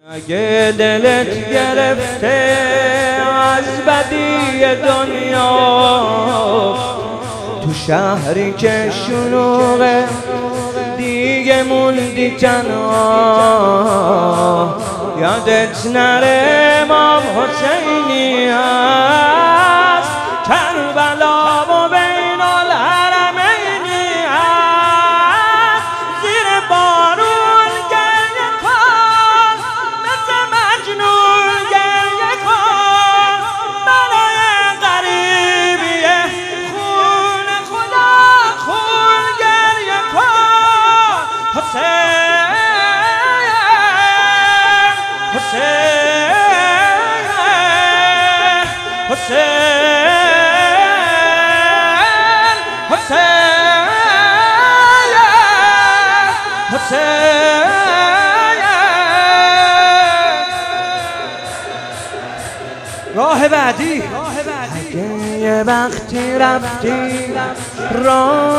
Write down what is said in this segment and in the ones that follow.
اگه دلت گرفته از بدی دنیا، تو شهری که شلوغه دیگه موندی تنها. یادت نره امام حسینی هست، کربلا و بین الحرمینی هست. زیر بارون گریه کن، مثل مجنون گریه کن، برای غریبیه خون خدا خون گریه کن. حسین حسین حسین حسین راه بعدی. اگه یه وقتی رفتی راه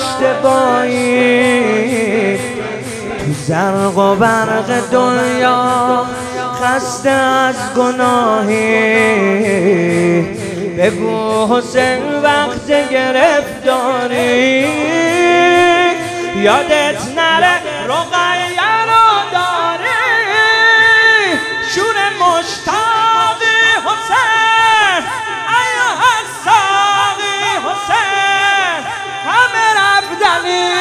اشتباهی، تو زرق و برق دنیا خسته از گناهی، بگو حسین وقت گرفتاری. یادت نره رقیه رو داری، شور مشتاقی حسین، ایوه الساقی حسین. همه رفتنی